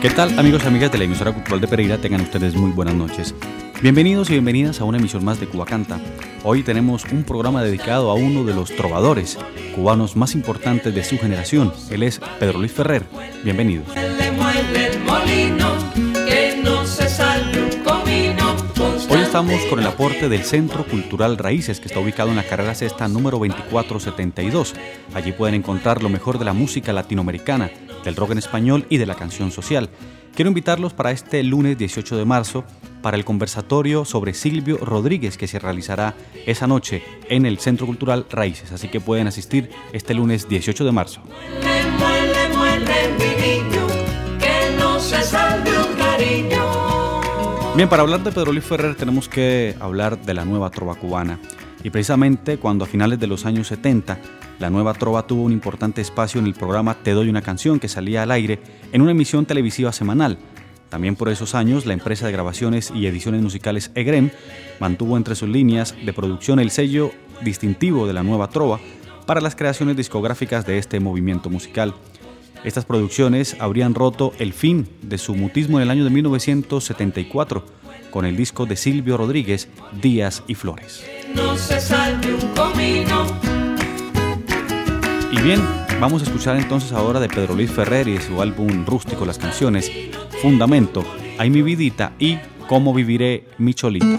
¿Qué tal, amigos y amigas de la emisora cultural de Pereira? Tengan ustedes muy buenas noches. Bienvenidos y bienvenidas a una emisión más de Cuba Canta. Hoy tenemos un programa dedicado a uno de los trovadores cubanos más importantes de su generación. Él es Pedro Luis Ferrer. Bienvenidos. Hoy estamos con el aporte del Centro Cultural Raíces, que está ubicado en la carrera sexta número 2472. Allí pueden encontrar lo mejor de la música latinoamericana, del rock en español y de la canción social. Quiero invitarlos para este lunes 18 de marzo para el conversatorio sobre Silvio Rodríguez, que se realizará esa noche en el Centro Cultural Raíces, así que pueden asistir este lunes 18 de marzo. Bien, para hablar de Pedro Luis Ferrer tenemos que hablar de la nueva trova cubana. Y precisamente cuando a finales de los años 70 la nueva trova tuvo un importante espacio en el programa Te doy una canción, que salía al aire en una emisión televisiva semanal. También por esos años la empresa de grabaciones y ediciones musicales EGREM mantuvo entre sus líneas de producción el sello distintivo de la nueva trova para las creaciones discográficas de este movimiento musical. Estas producciones habrían roto el fin de su mutismo en el año de 1974 con el disco de Silvio Rodríguez, Días y Flores. No se salve un comino. Y bien, vamos a escuchar entonces ahora de Pedro Luis Ferrer y de su álbum rústico las canciones Fundamento, Ay mi vidita y Cómo viviré mi cholita.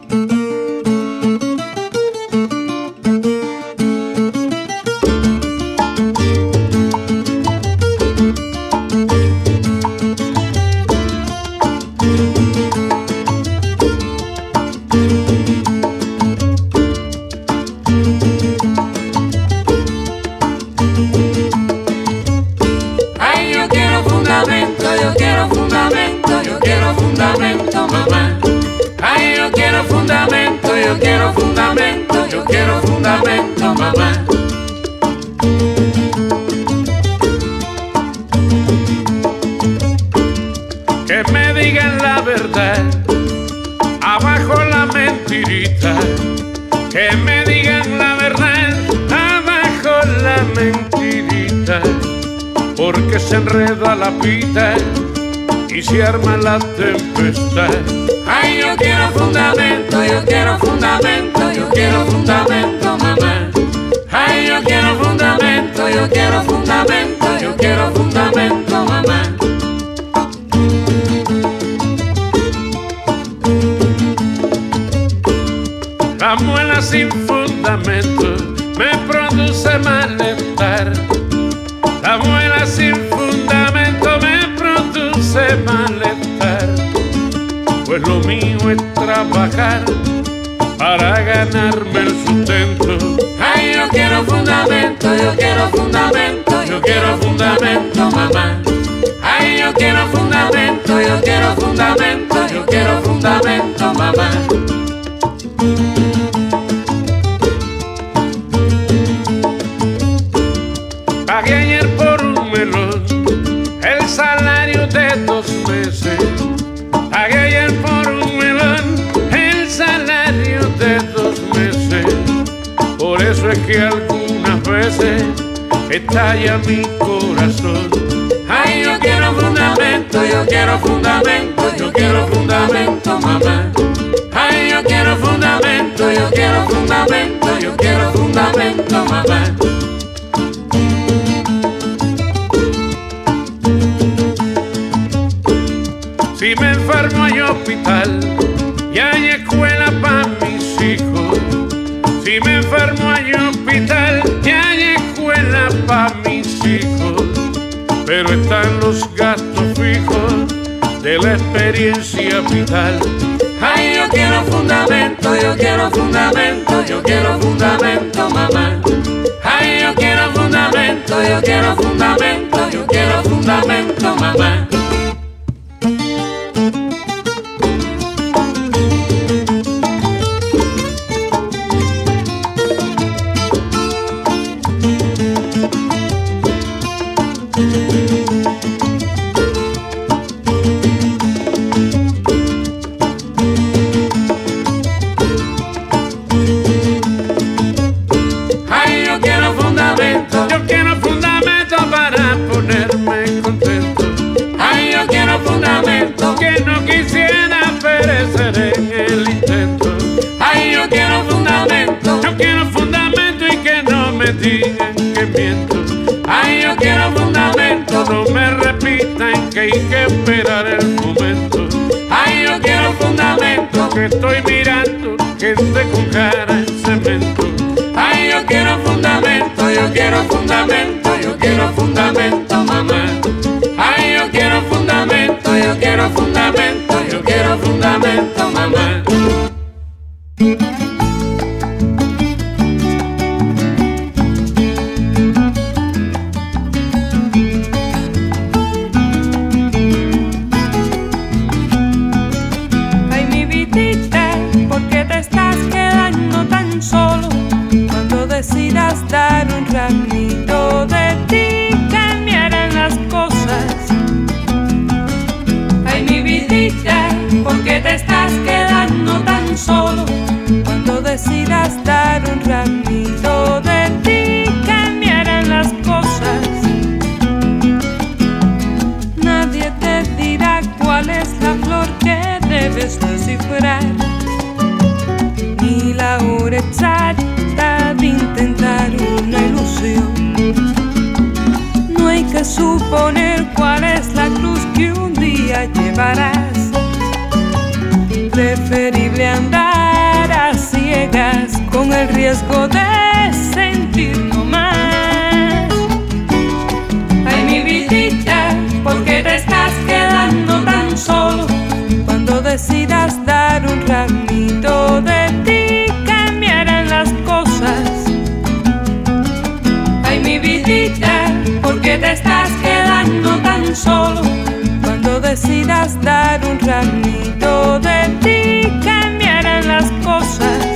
Que me digan la verdad, abajo la mentirita. Que me digan la verdad, abajo la mentirita. Porque se enreda la pita y se arma la tempestad. Ay, yo quiero fundamento, yo quiero fundamento, yo quiero fundamento, mamá. Ay, yo quiero fundamento, yo quiero fundamento, yo quiero fundamento, mamá. La muela sin fundamento me produce malestar. La muela sin fundamento me produce malestar. Pues lo mío es trabajar para ganarme el sustento. Ay, yo quiero fundamento, yo quiero fundamento, yo quiero fundamento, mamá. Ay, yo quiero fundamento, yo quiero fundamento, yo quiero fundamento, mamá. Pagué ayer por un melón el salario de 2 meses. Pagué ayer por un melón el salario de 2 meses. Por eso es que algunas veces estalla mi corazón. Ay, yo quiero fundamento, yo quiero fundamento, yo quiero fundamento, mamá. Ay, yo quiero fundamento, yo quiero fundamento, yo quiero fundamento, mamá. Si me enfermo hay hospital y hay escuela para mis hijos. Si me enfermo hay hospital y hay escuela para mis hijos. Pero están los gastos fijos de la experiencia vital. Ay, yo quiero fundamento, yo quiero fundamento, yo quiero fundamento, mamá. Ay, yo quiero fundamento, yo quiero fundamento, yo quiero fundamento, mamá. Yo quiero fundamento para ponerme contento. Ay, hay que esperar el momento. Ay, yo quiero fundamento, que estoy mirando que esté con cara en cemento. Ay, yo quiero fundamento, yo quiero fundamento, yo quiero fundamento, mamá. Ay, yo quiero fundamento, yo quiero fundamento, yo quiero fundamento, mamá. Ay, mi vidita, ¿por qué te estás quedando tan solo? Cuando decidas dar un ramito de ti, cambiarán las cosas. Ay, mi vidita, ¿por qué te estás quedando tan solo? Cuando decidas dar un ramito de ti, cambiarán las cosas. Nadie te dirá cuál es la flor que debes descifrar, ni la hora exacta de intentar una ilusión. No hay que suponer cuál es la cruz que un día llevarás. Preferible andar a ciegas con el riesgo de sentir no más. Ay, mi vidita, ¿por qué te estás quedando tan solo? Cuando decidas dar un ramito de ti, cambiarán las cosas. Ay, mi vidita, ¿por qué te estás quedando tan solo? Cuando decidas dar un ramito de ti, cambiarán las cosas.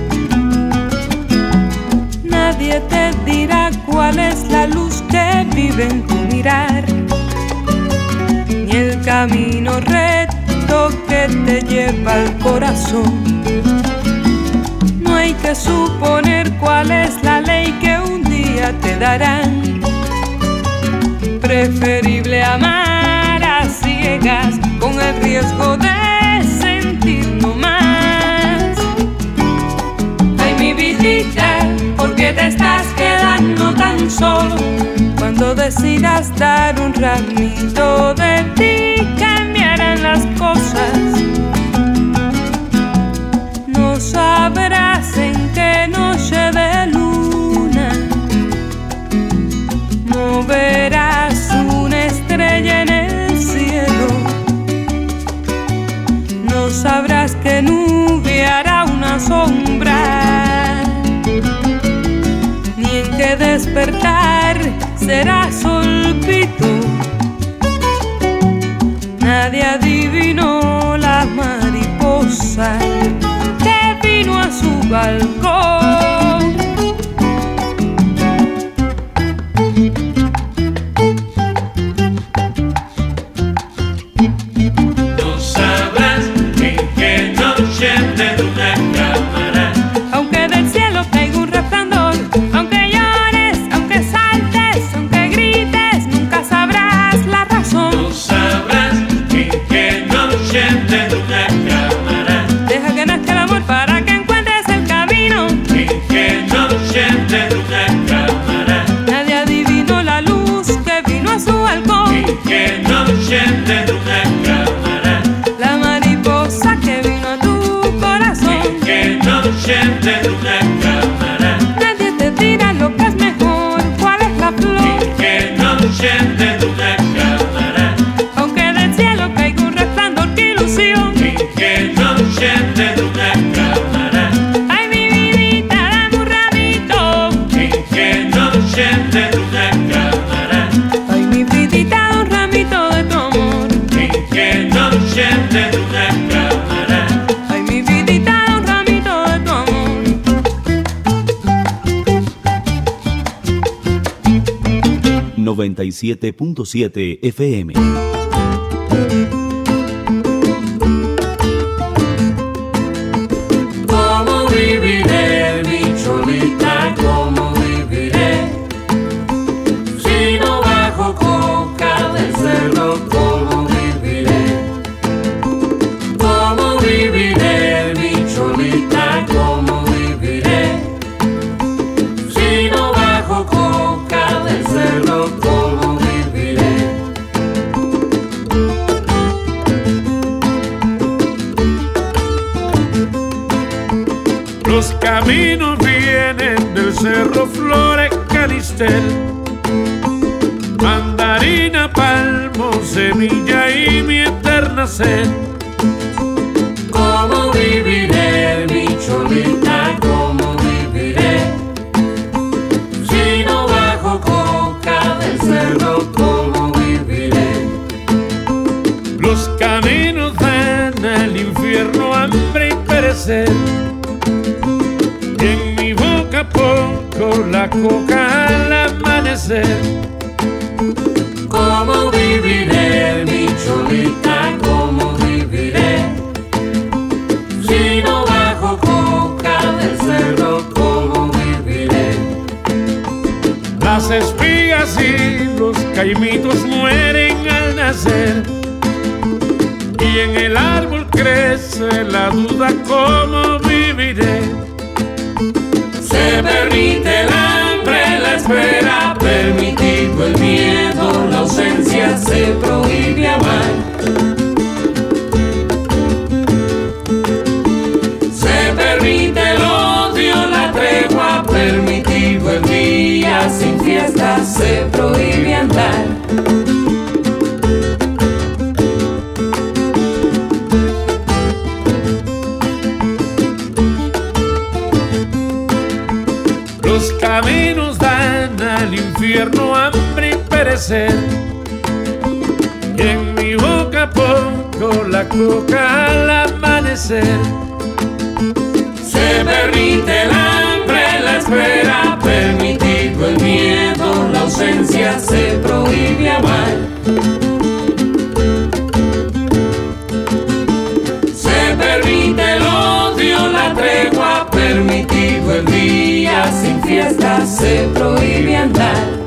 Nadie te dirá cuál es la luz que vive en tu mirar, ni el camino recto que te lleva al corazón. No hay que suponer cuál es la ley que un día te darán. Preferible amar a ciegas con el riesgo de sentir no más. Ay, mi vidita, ¿por qué te estás quedando tan solo? Cuando decidas dar un ramito de ti, cambiarán las cosas. No sabrás en qué noche de luna moverás una estrella en el cielo. No sabrás qué nube hará una sombra, ni en qué despertar será solpito. Nadie adivinó la mariposa que vino a su balcón. No sabrás en qué noche de luna cámara. Aunque del cielo caiga un resplandor, aunque llores, aunque saltes, aunque grites, nunca sabrás la razón. No sabrás en qué noche de luna cámara. Deja que nazca el amor para que encuentres el camino. En qué noche de luna cámara. Nadie adivinó la luz que vino a su balcón. En qué noche de luna cámara. La mariposa que vino a tu corazón. En qué noche de luna cámara. Nadie te dirá lo que es mejor, cuál es la flor. En qué noche de luna cámara. Aunque del cielo caiga un resplandor, qué ilusión. En qué noche de luna cámara. Ay, mi vidita, dame un ramito. En qué noche de luna cámara. Ay, mi vidita, un ramito de tu amor. En qué noche de luna cámara. Ay, mi vidita, un ramito de tu amor. 97.7 FM. ¿Cómo viviré, mi cholita? ¿Cómo viviré? Si no bajo coca del cerro, ¿cómo viviré? ¿Cómo viviré, mi cholita? ¿Cómo viviré? Si no bajo coca del cerro, ¿cómo viviré? Los caminos vienen del Cerro Flores, Canistel, mandarina, palmo, semilla y mi eterna sed. ¿Cómo viviré, mi cholita? ¿Cómo viviré? Si no bajo coca del cerro, ¿cómo viviré? Los caminos dan al infierno, hambre y perecer. Y en mi boca pongo la coca al amanecer. ¿Cómo viviré, mi cholita? ¿Cómo viviré? Si no bajo coca del cerro, ¿cómo viviré? Las espigas y los caimitos mueren al nacer. Y en el árbol crece la duda, ¿cómo viviré? Se permite el hambre, la espera, permitido el miedo, la ausencia, se prohíbe amar. Se permite el odio, la tregua, permitido el día, sin fiesta, se prohíbe andar. Los caminos dan al infierno, hambre y perecer. Y en mi boca pongo la coca al amanecer. Se permite el hambre, la espera, permitido el miedo, la ausencia, se prohíbe amar. Se permite el odio, la tregua, permitido el día, sin fiesta, se prohíbe andar.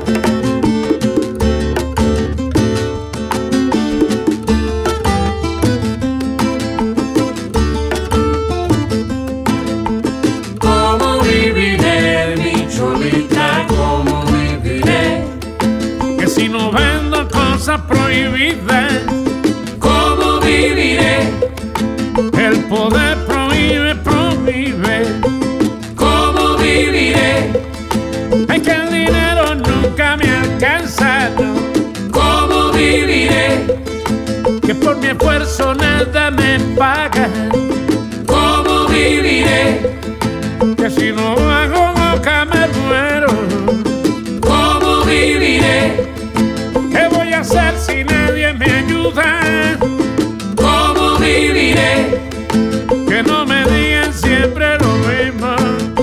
¿Cómo viviré, mi cholita? ¿Cómo viviré? Que si no vendo cosas prohibidas, ¿Cómo viviré? el poder prohíbe, prohíbe. ¿Cómo viviré? Es que el dinero nunca me alcanza, no. ¿Cómo viviré? Que por mi esfuerzo nada me paga. ¿Cómo viviré? Que si no hago boca me muero. ¿Cómo viviré? ¿Qué voy a hacer si nadie me ayuda? ¿Cómo viviré? Que no me digan siempre lo mismo.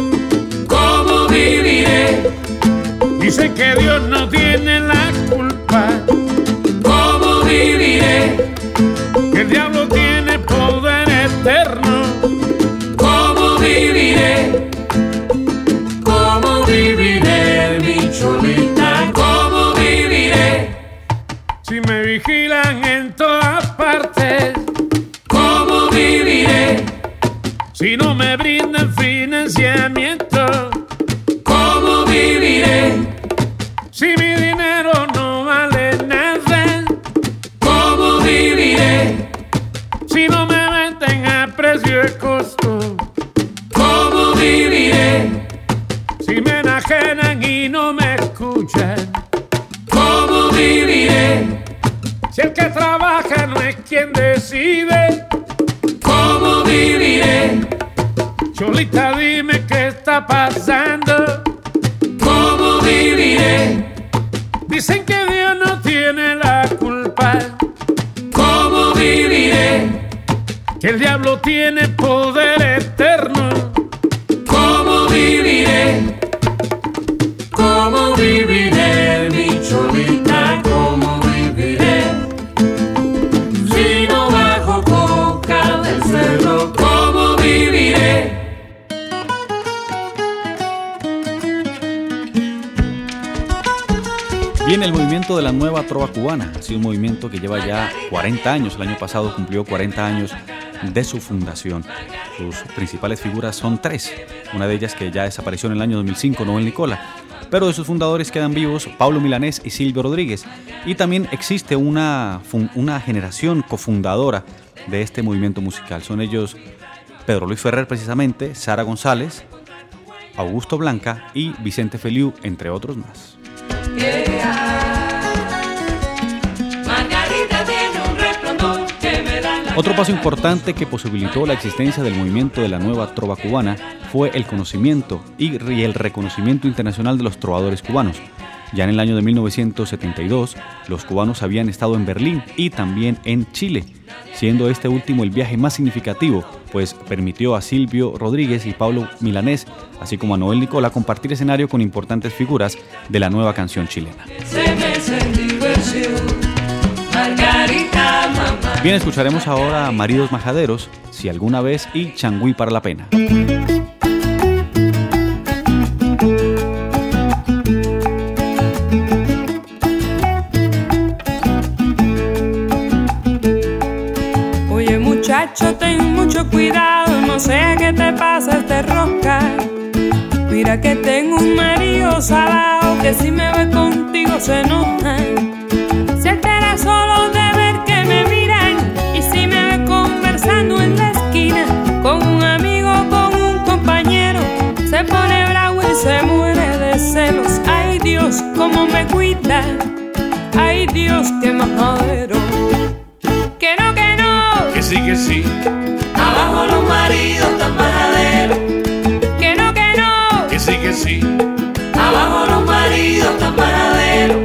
¿Cómo viviré? Dicen que Dios no tiene la culpa, ¿Cómo viviré? que el diablo tiene poder eterno. ¿Cómo viviré? ¿Cómo viviré, mi cholita? ¿Cómo viviré? Si me vigilan en todas partes, ¿Cómo viviré? si no me brindan financiamiento, ¿Cómo viviré? si mi dinero no vale nada, ¿Cómo viviré? si no me venden a precio de costo, ¿Cómo viviré? si me enajenan y no me escuchan, ¿Cómo viviré? si el que trabaja no es quien decide. ¿Cómo viviré? Cholita, dime qué está pasando. ¿Cómo viviré? Dicen que Dios no tiene la culpa, ¿Cómo viviré? que el diablo tiene poder eterno. ¿Cómo viviré? ¿Cómo viviré, mi cholita? ¿Cómo viviré? Si no bajo coca del cerro, ¿cómo viviré? Viene el movimiento de la nueva trova cubana. Ha sido un movimiento que lleva ya 40 años. El año pasado cumplió 40 años de su fundación. Sus principales figuras son tres. Una de ellas que ya desapareció en el año 2005, Noel Nicola. Pero de sus fundadores quedan vivos Pablo Milanés y Silvio Rodríguez. Y también existe una generación cofundadora de este movimiento musical. Son ellos Pedro Luis Ferrer precisamente, Sara González, Augusto Blanca y Vicente Feliu, entre otros más. Otro paso importante que posibilitó la existencia del movimiento de la nueva trova cubana fue el conocimiento y el reconocimiento internacional de los trovadores cubanos. Ya en el año de 1972, los cubanos habían estado en Berlín y también en Chile, siendo este último el viaje más significativo, pues permitió a Silvio Rodríguez y Pablo Milanés, así como a Noel Nicola, compartir escenario con importantes figuras de la nueva canción chilena. Bien, escucharemos ahora a Maridos Majaderos, Si alguna vez y Changüí para la pena. Oye muchacho, ten mucho cuidado, no sea que te pasa este rosca. Mira que tengo un marido salado que si me ve contigo se enoja. Se altera solo de ver que me miran y si me ve conversando en la esquina con un amigo, con un compañero, se pone bravo y se muere de celos. Ay Dios, cómo me cuida, ay Dios, qué majadero. Que no, que sí, Abajo los maridos tan majaderos. que no, que sí, Abajo los maridos tan majaderos.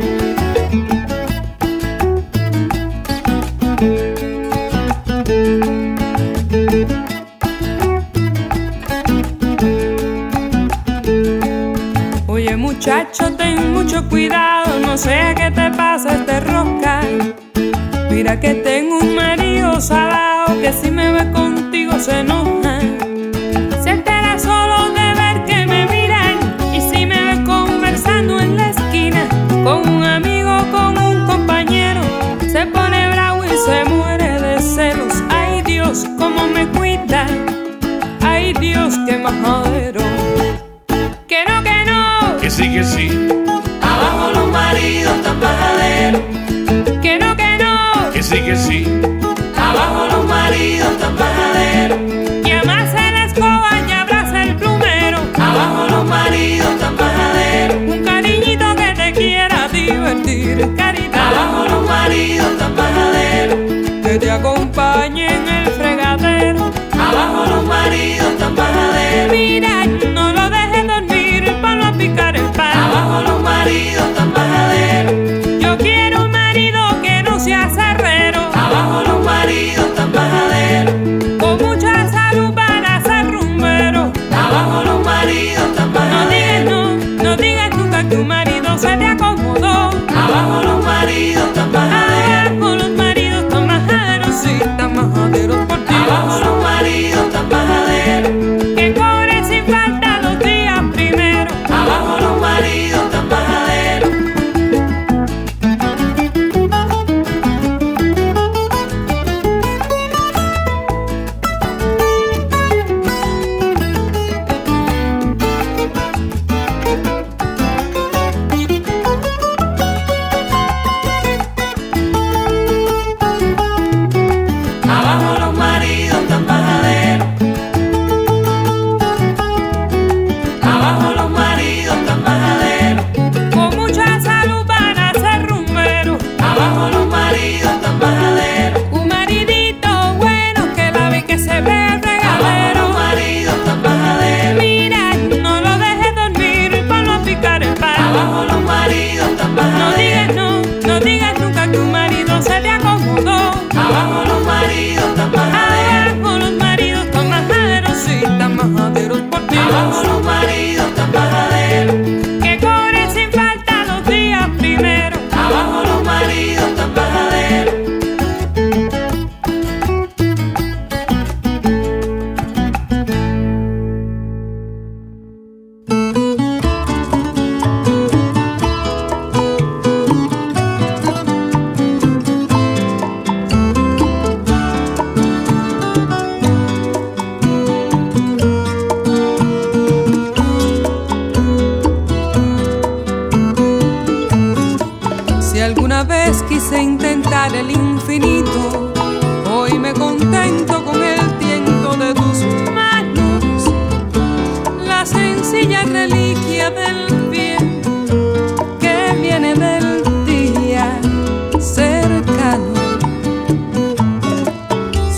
Oye muchacho, ten mucho cuidado, no sea que te pase este rosca. Mira que tengo un marido salado que si me ve contigo se enoja. Se altera solo de ver que me miran y si me ve conversando en la esquina con un amigo, con un compañero, se pone bravo y se muere de celos. Ay Dios, cómo me cuida, ay Dios, qué majadero. Que no, que sí, Abajo los maridos tan majaderos. que no, que sí, Abajo los maridos tan majaderos. y amase la escoba y abraza el plumero. Abajo los maridos tan majaderos. Un cariñito que te quiera divertir, carita. Abajo los maridos tan majaderos. Que te acompañe en el fregadero. Abajo los maridos tan majaderos. Mira, no lo dejes dormir para no picar el pan. Abajo los maridos tan majaderos. Yo quiero un marido que no sea cerrero, Abajo los maridos tan majaderos. con mucha salud para ser rumbero. Abajo los maridos tan No digas majaderos. no, no digas nunca que un marido se te acomodó. Abajo los maridos tan majaderos. Abajo los maridos tan majaderos, sí.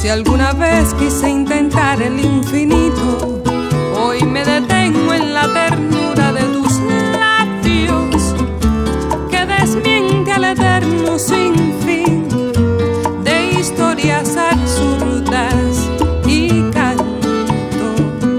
Si alguna vez quise intentar el infinito, hoy me detengo en la ternura de tus labios, que desmiente al eterno sinfín de historias absurdas, y canto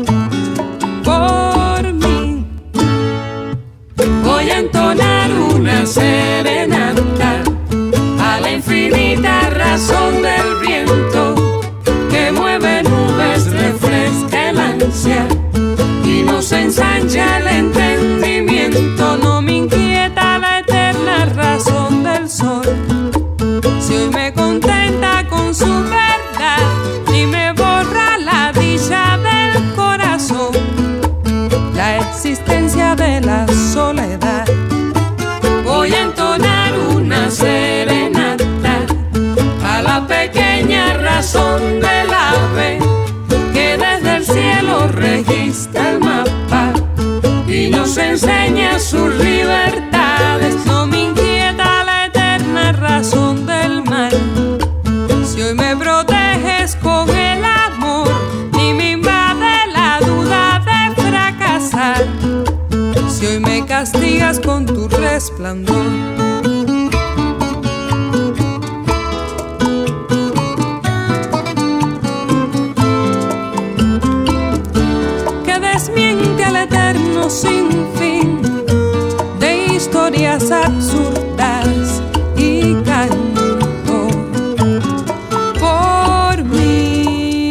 por mí. Voy a entonar una serenata a la infinita razón del viento que mueve nubes, refresca el ansia y nos ensancha el entendimiento. No me inquieta la eterna razón del sol, si hoy me contenta con su verdad, ni me borra la dicha del corazón, la existencia de la soledad. Voy a entonar una serenata a la pequeña razón del ave que desde el cielo registra el mapa y nos enseña sus libertades. No me inquieta la eterna razón del mal, si hoy me proteges con el amor, ni me invade la duda de fracasar, si hoy me castigas con tu resplandor. Sin fin de historias absurdas, y canto por mí.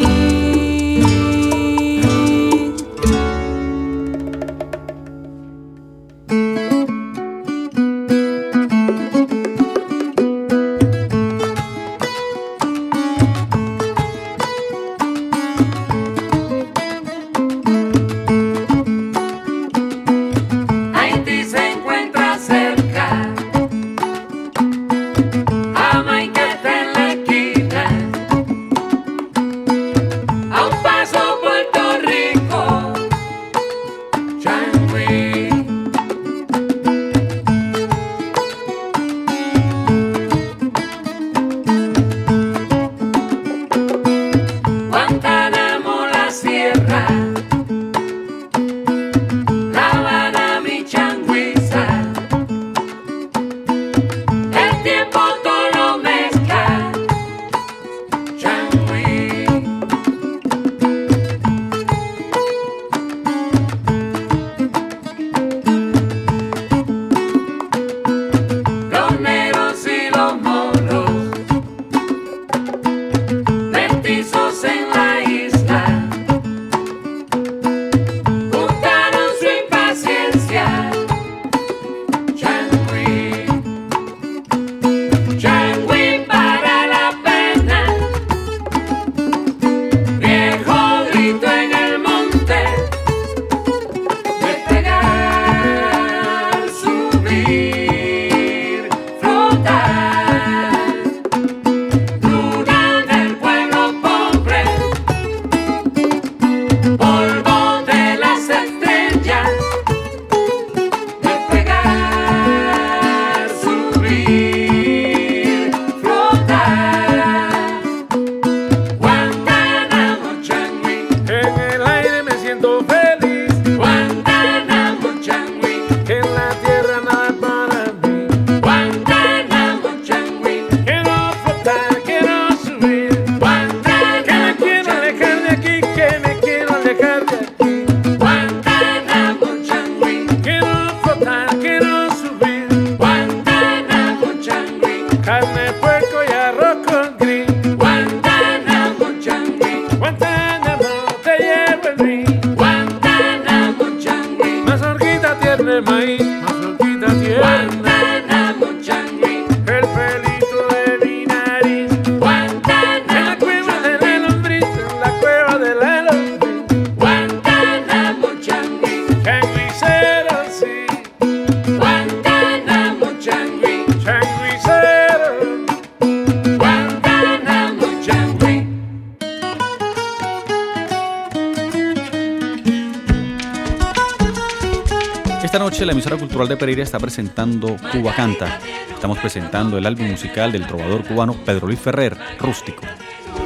Esta noche la emisora cultural de Pereira está presentando Cuba Canta. Estamos presentando el álbum musical del trovador cubano Pedro Luis Ferrer, Rústico.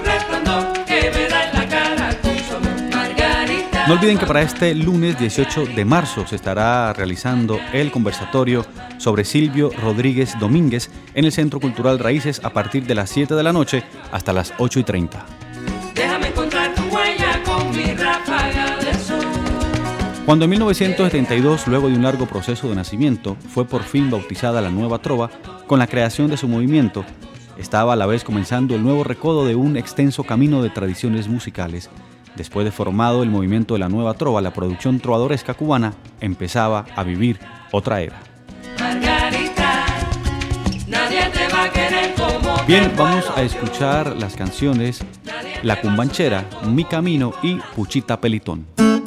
No olviden que para este lunes 18 de marzo se estará realizando el conversatorio sobre Silvio Rodríguez Domínguez en el Centro Cultural Raíces a partir de las 7 de la noche hasta las 8:30. Déjame encontrar tu huella con mi ráfaga de sol. Cuando en 1972, luego de un largo proceso de nacimiento, fue por fin bautizada la Nueva Trova con la creación de su movimiento, estaba a la vez comenzando el nuevo recodo de un extenso camino de tradiciones musicales. Después de formado el movimiento de la Nueva Trova, la producción trovadoresca cubana empezaba a vivir otra era. Margarita, nadie te va a querer como Bien, vamos a escuchar las canciones La Cumbanchera, Mi Camino y Puchita Pelitón.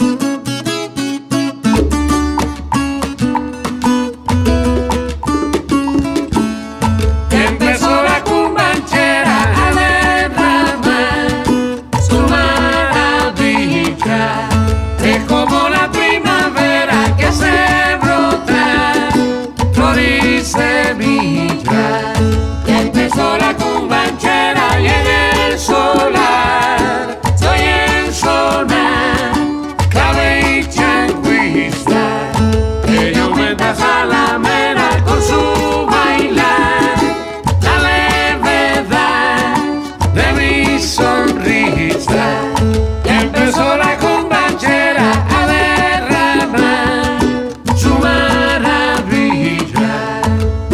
Empezó la cumbanchera a derramar su maravilla. Es como la primavera que se brota, flor y semilla. Empezó la cumbanchera y en el solar soy en sonar, clave y changuista. Ella aumenta salamera con su bailar, la levedad de mi sonrisa. Empezó la cumbanchera a derramar su maravilla.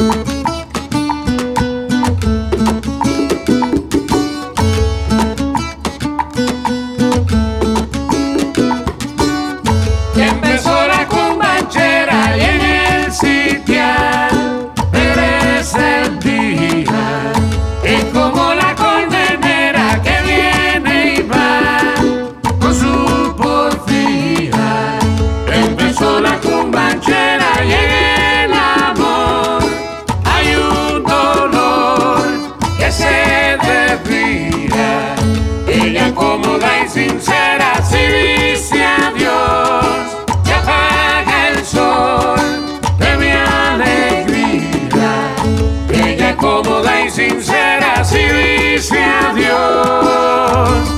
Empezó la cumbanchera y en el sitial regresa el día. Es como la colmenera que viene y va con su porfía. Empezó la cumbanchera y en el amor hay un dolor que se desvía. Ella cómoda y sincera si dice adiós, que apaga el sol de mi alegría. Ella cómoda y sincera si dice adiós.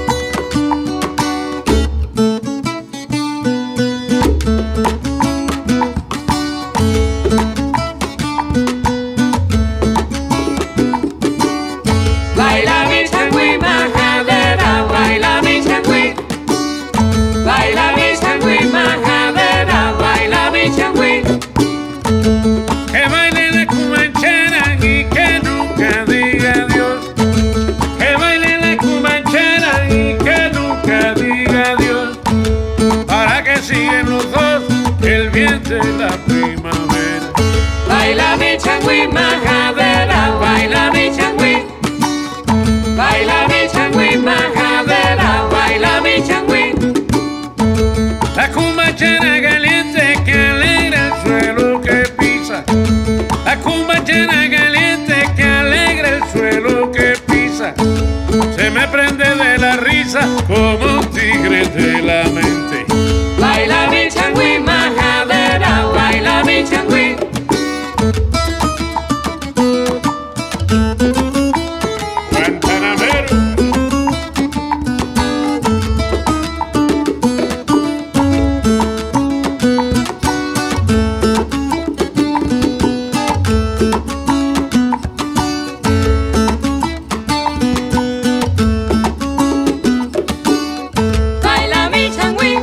Baila mi changüí, majadera, baila mi changüí. Baila mi changüí, majadera, baila mi changüí. Que baile la cumbanchera y que nunca diga adiós. Que baile la cumbanchera y que nunca diga adiós. Para que sigan los dos el viento de la primavera. Baila mi changüí, majadera, baila mi changüí. Baila mi changüí, majadera, baila mi changüí. La cumbanchera caliente que alegra el suelo que pisa. La cumbanchera caliente que alegra el suelo que pisa. Se me prende de la risa como un tigre de la mente. Baila mi changüí, majadera, baila mi changüí. Guantanamero. Baila mi changüí,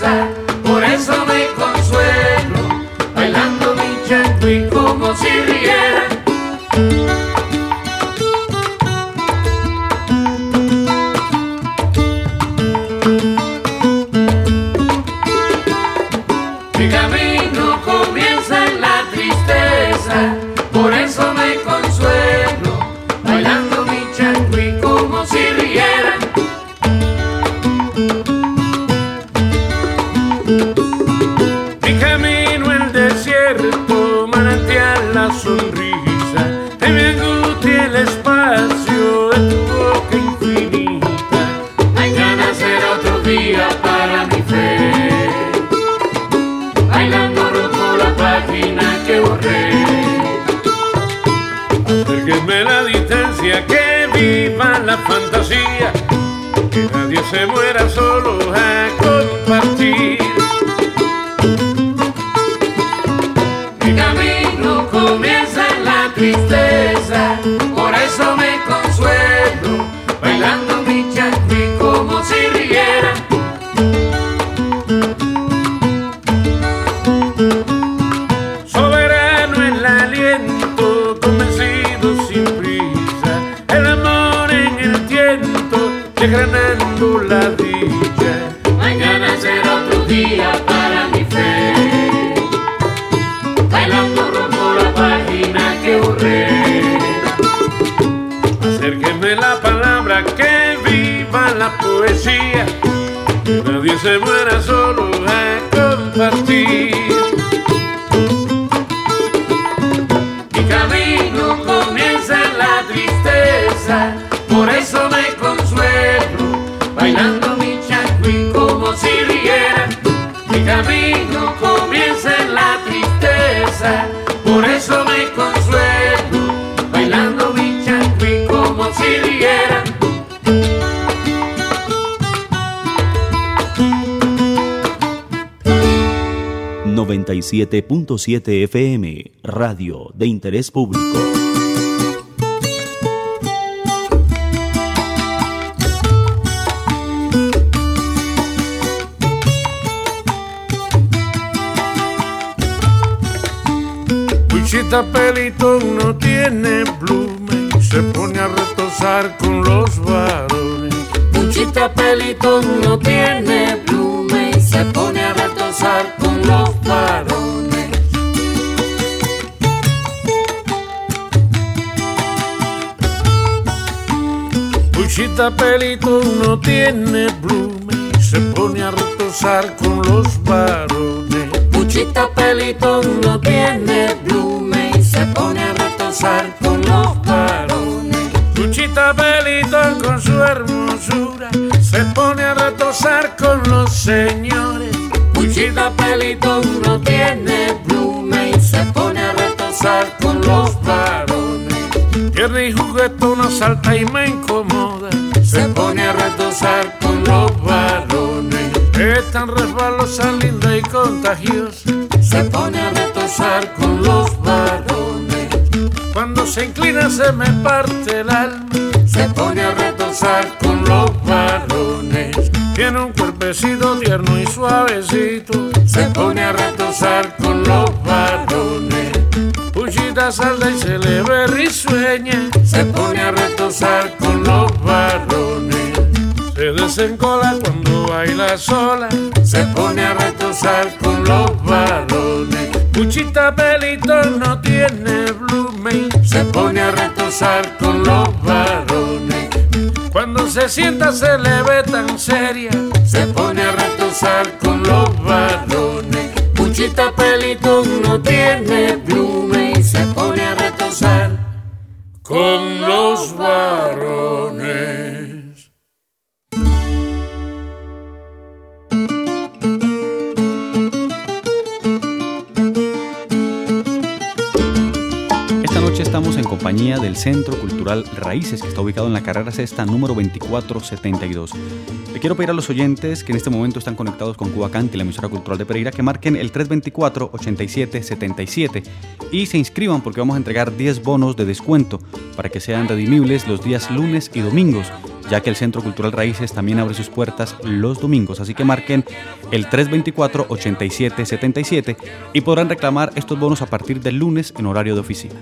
tristeza, por eso me consuelo, bailando mi chancuí como si riera. Mi camino comienza en la tristeza, por eso me consuelo, bailando mi chancuí como si riera. Mi camino el desierto, manantial la sonrisa, de mi angustia el espacio de tu boca infinita. Mañana será otro día para mi fe, bailando rumbo la página que borré. Acérquenme la distancia, que viva la fantasía, que nadie se muera solo a compartir. Mi camino comienza en la tristeza, por eso me consuelo, bailando mi chancuí como si riera. Soberano el aliento, convencido sin prisa, el amor en el tiento, desgranando la dicha. Mañana será otro día para mi fe, bailando rumbo la página que borré. Acérquenme la palabra, que viva la poesía, que nadie se muera solo a compartir. Mi camino comienza en la tristeza, por eso me consuelo, bailando mi chancuí como si riera. Mi camino comienza en la tristeza, por eso me consuelo, bailando mi chancuí como si riera. 97.7 FM, radio de interés público. Puchita Pelitón no tiene plume y se pone a retosar con los varones. Puchita Pelitón no tiene pluma y se pone a retosar con los varones. Puchita Pelitón no tiene plume y se pone a retosar con los varones. Puchita Pelitón no tiene pluma y se pone a retosar con los varones. Puchita Pelitón con su hermosura se pone a retosar con los señores. Puchita Pelitón no tiene pluma y se pone a retosar con los varones. Tierna y juguetona, salta y me incomoda, Se pone a retosar con los varones. es tan resbalosa, linda y contagiosa. Se pone a retosar con los varones. Cuando se inclina se me parte el alma. Se pone a retosar con los varones. Tiene un cuerpecito tierno y suavecito. Se pone a retosar con los varones. Puchita salda y se le ve risueña. Se pone a retosar con los varones. Se desencola cuando baila sola. Se pone a retosar con los varones. Puchita Pelitón no tiene blume. Se pone a retosar con los varones. Cuando se sienta se le ve tan seria. Se pone a retosar con los varones. Puchita Pelitón no tiene pluma y se pone a retosar Con los varones. Esta noche estamos en compañía del Centro Cultural Raíces, que está ubicado en la carrera sexta número 2472. Le quiero pedir a los oyentes que en este momento están conectados con Cuba Canti, la emisora cultural de Pereira, que marquen el 324-8777 y se inscriban, porque vamos a entregar 10 bonos de descuento para que sean redimibles los días lunes y domingos. ya que el Centro Cultural Raíces también abre sus puertas los domingos, así que marquen el 324-8777 y podrán reclamar estos bonos a partir del lunes en horario de oficina.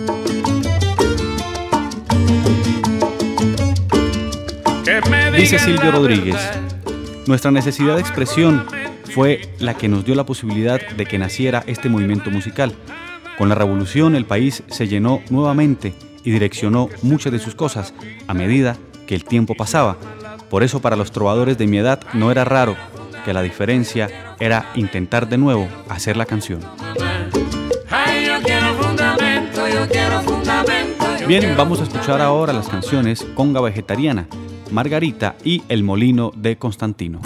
Dice Silvio Rodríguez: nuestra necesidad de expresión fue la que nos dio la posibilidad de que naciera este movimiento musical. Con la revolución el país se llenó nuevamente y direccionó muchas de sus cosas a medida que el tiempo pasaba. Por eso para los trovadores de mi edad no era raro que la diferencia era intentar de nuevo hacer la canción. Bien, vamos a escuchar ahora las canciones Conga Vegetariana, Margarita y El Molino de Constantino.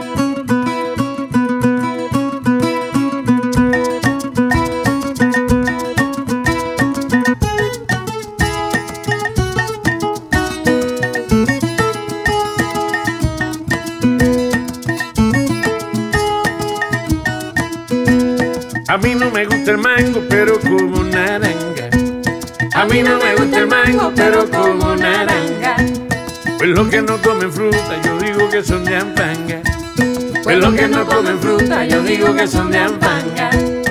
A mí no me gusta el mango, pero como naranja. A mí no me gusta el mango, pero como naranja. Pues los que no comen fruta, yo digo que son de Ampanga. Pues los que no comen fruta, yo digo que son de Ampanga.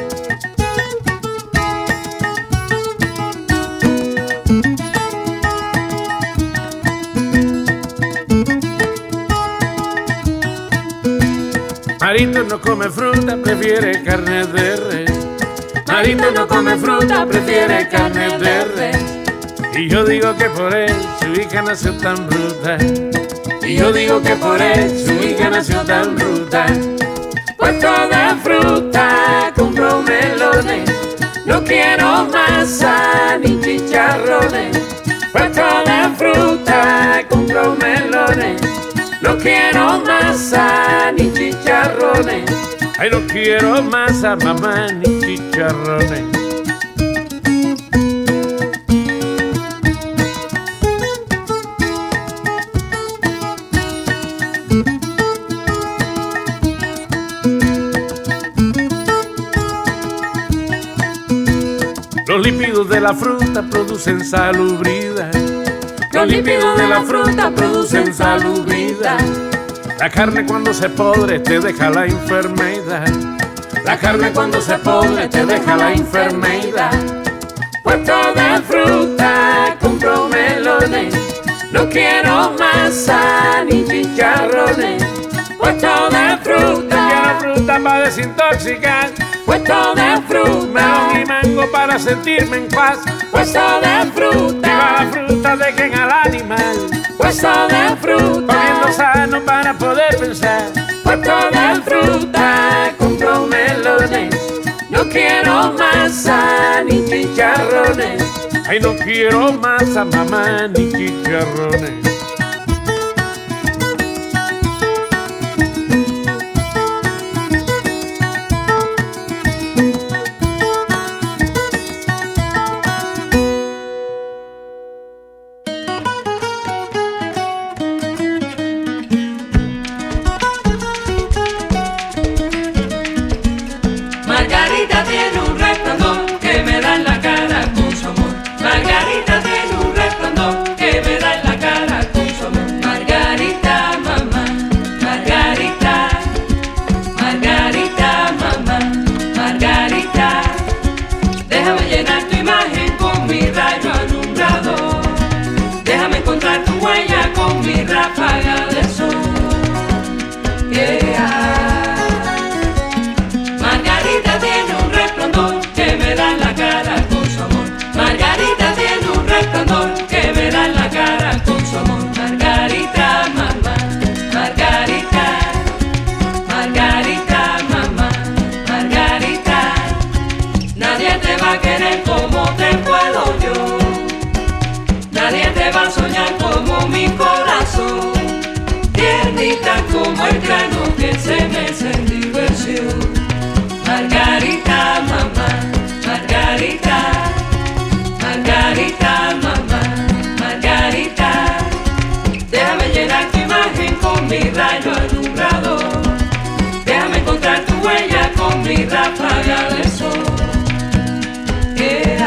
Marito no come fruta, prefiere carne de res. Marito no come fruta, prefiere carne de res. Y yo digo que por él su hija nació tan bruta. Y yo digo que por él su hija nació tan bruta. Pues toda fruta compro melones, no quiero masa ni chicharrones. Pues toda fruta compro melones, no quiero masa ni chicharrones. Ay, no quiero masa, mamá, ni chicharrones. Los lípidos de la fruta producen salubridad. Los lípidos de la fruta producen salubridad. La carne cuando se podre te deja la enfermedad. La carne cuando se podre te deja la enfermedad. Pues toda fruta compro melones, no quiero masa ni chicharrones. Pues toda fruta, quiero fruta para desintoxicar. Pues toda fruta, melón y mango para sentirme en paz. Pues toda fruta, viva la fruta, dejen al animal. Pues toda fruta, comiendo sano para poder pensar. Pues toda fruta, compro melones, no quiero masa ni chicharrones. Ay, no quiero masa, mamá, ni chicharrones. Como el grano que se mece en diversión. Margarita, mamá, Margarita, Margarita, mamá, Margarita. Déjame llenar tu imagen con mi rayo alumbrador. Déjame encontrar tu huella con mi ráfaga de sol.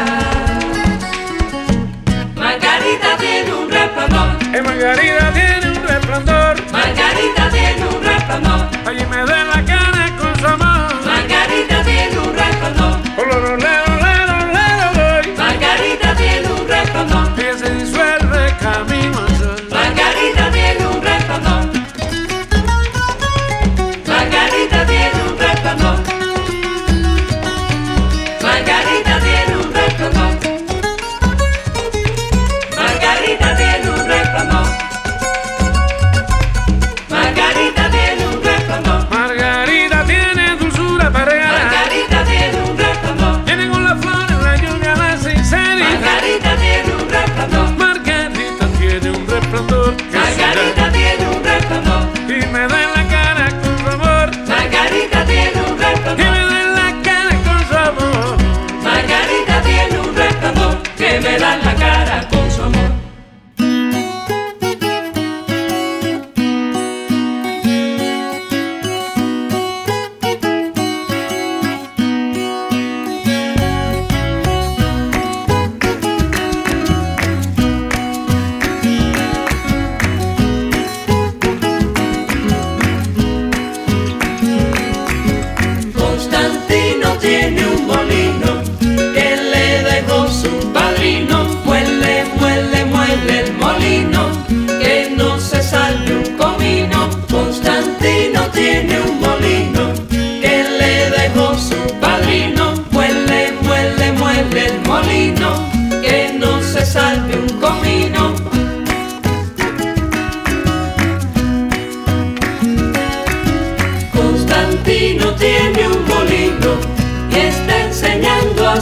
Margarita tiene un resplandor. Margarita tiene un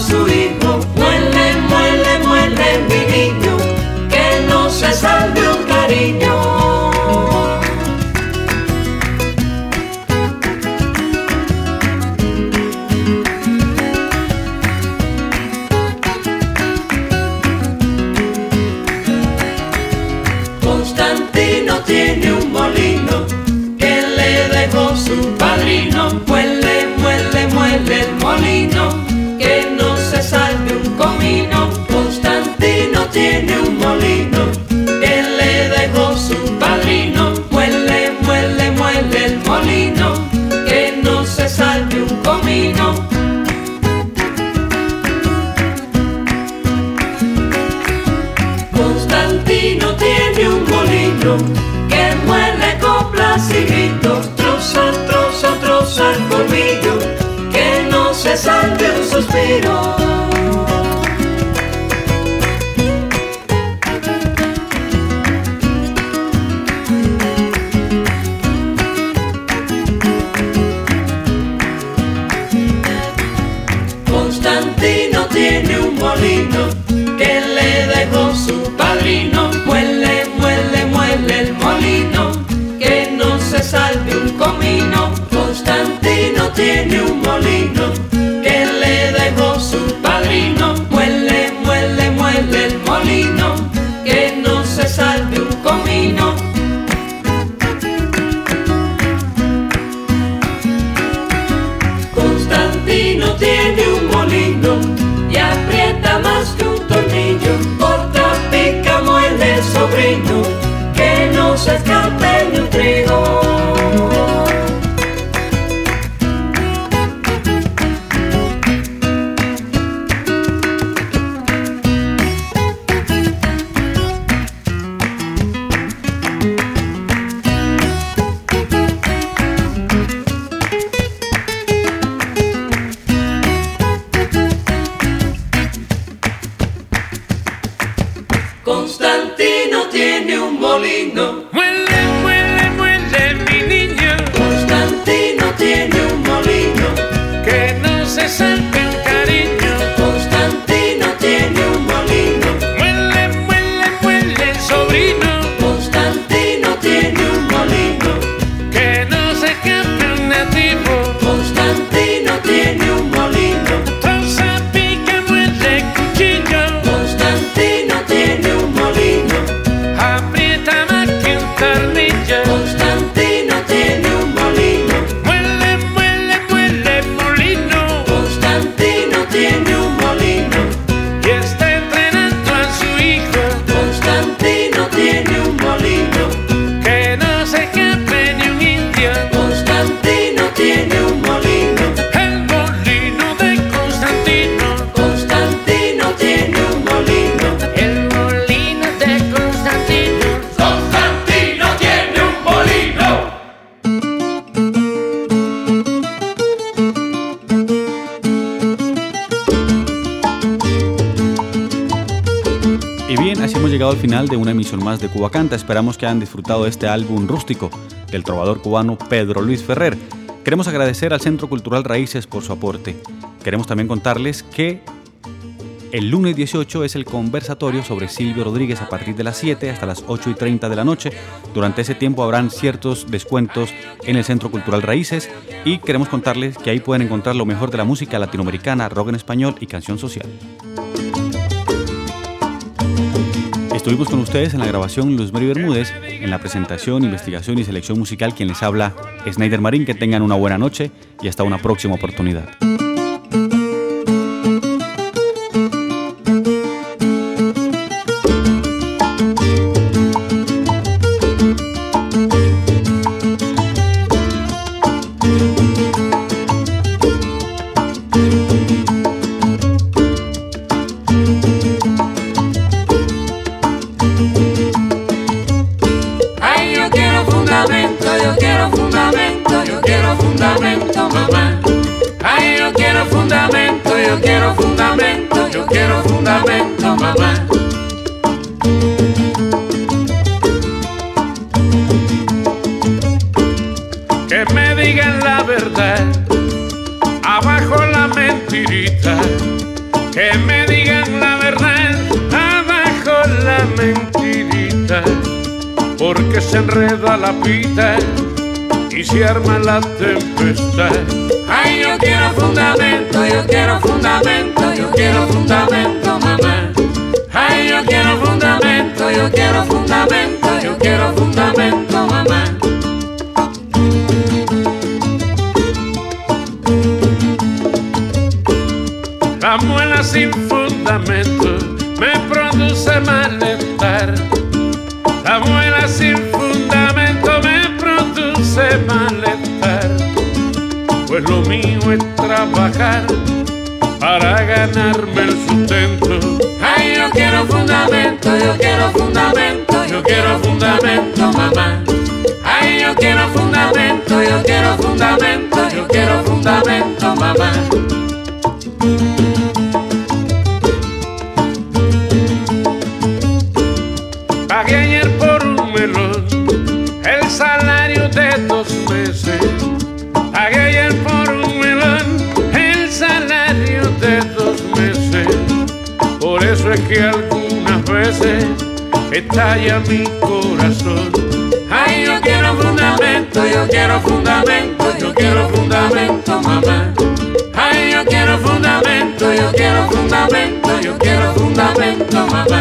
su hijo. Muele, muele, muele mi niño, que no se salve un cariño. Constantino tiene un molino que le dejó su padrino. Muele, muele, muele el molino, que no se salve un comino. Constantino tiene un molino que le dejó su padrino. Muele, muele, muele el molino, que no se salve un comino. Constantino tiene un molino que muele coplas y gritos. Troza, troza, troza el colmillo, que no se salve un suspiro. Constantino tiene un molino que le dejó su padrino. Muele, muele, muele el molino, que no se salve un comino. Constantino tiene un molino que le dejó su padrino. Muele, muele, muele el molino, que no se salve un comino. Constantino tiene un molino y aprieta más que un tornillo. Corta, pica, muele el sobrino, que no se escape ni un trigo. Constantino tiene un molino. Muele, muele, muele mi niño, Constantino tiene un molino. que no se salve un cariño. Constantino tiene un molino. Muele, muele, muele el sobrino, Constantino tiene un molino. que no se escape un nativo. Constantino tiene un molino. Troza, pica, muele cuchillo, Constantino tiene un molino. aprieta más que un tornillo. Constantino tiene un molino. Muele, muele, muele el molino, Constantino tiene un molino. y está entrenando a su hijo, Constantino tiene un molino. que no se escape ni un indio. Constantino tiene un molino. El molino de Constantino, Constantino tiene un molino. el molino de Constantino. Constantino tiene un molino. Y bien, así hemos llegado al final de una emisión más de Cuba Canta. Esperamos que hayan disfrutado de este álbum rústico del trovador cubano Pedro Luis Ferrer. Queremos agradecer al Centro Cultural Raíces por su aporte. Queremos también contarles que el lunes 18 es el conversatorio sobre Silvio Rodríguez a partir de las 7 hasta las 8:30 de la noche. Durante ese tiempo habrán ciertos descuentos en el Centro Cultural Raíces y queremos contarles que ahí pueden encontrar lo mejor de la música latinoamericana, rock en español y canción social. Estuvimos con ustedes en la grabación Luz Mary Bermúdez, en la presentación, investigación y selección musical quien les habla, Snyder Marín. Que tengan una buena noche y hasta una próxima oportunidad. Ay, yo quiero fundamento, mamá. Ay, yo se enreda la pita y se arma la tempestad. Ay, yo quiero fundamento, yo quiero fundamento, yo quiero fundamento, mamá. Ay, yo quiero fundamento, yo quiero fundamento, yo quiero fundamento, mamá. La muela sin fundamento me produce malestar. La muela sin fundamento me produce malestar. Pues lo mío es trabajar para ganarme el sustento. Ay, yo quiero fundamento, yo quiero fundamento, yo quiero fundamento, mamá. Ay, yo quiero fundamento, yo quiero fundamento, yo quiero fundamento, mamá. Pagué ayer por un melón el salario de 2 meses. Pagué ayer por un melón el salario de 2 meses. Por eso es que algunas veces estalla mi corazón. Ay, yo quiero fundamento, yo quiero fundamento, yo quiero fundamento, mamá. Ay, yo quiero fundamento, yo quiero fundamento, yo quiero fundamento, mamá.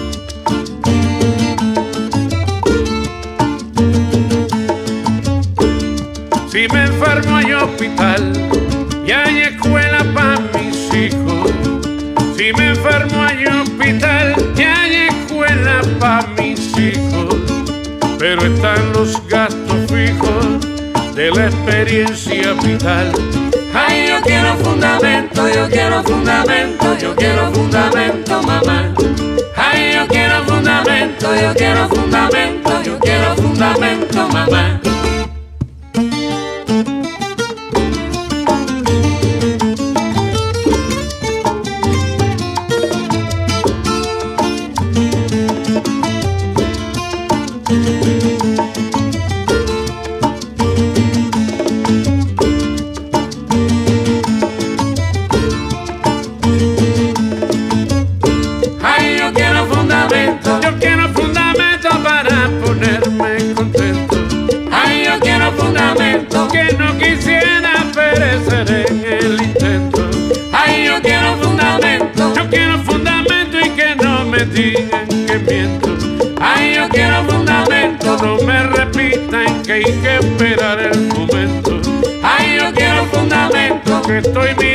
Si me enfermo hay hospital y hay escuela para mis hijos. Si me enfermo hay hospital y hay escuela para mis hijos. Pero están los gastos fijos de la experiencia vital. Ay, yo quiero fundamento, yo quiero fundamento, yo quiero fundamento, mamá. Ay, yo quiero fundamento, yo quiero fundamento, yo quiero fundamento, mamá. Que no quisiera perecer en el intento. Ay, yo quiero fundamento, yo quiero fundamento y que no me digan que miento. Ay, yo quiero fundamento, no me repitan que hay que esperar el momento. Ay, yo quiero fundamento, que estoy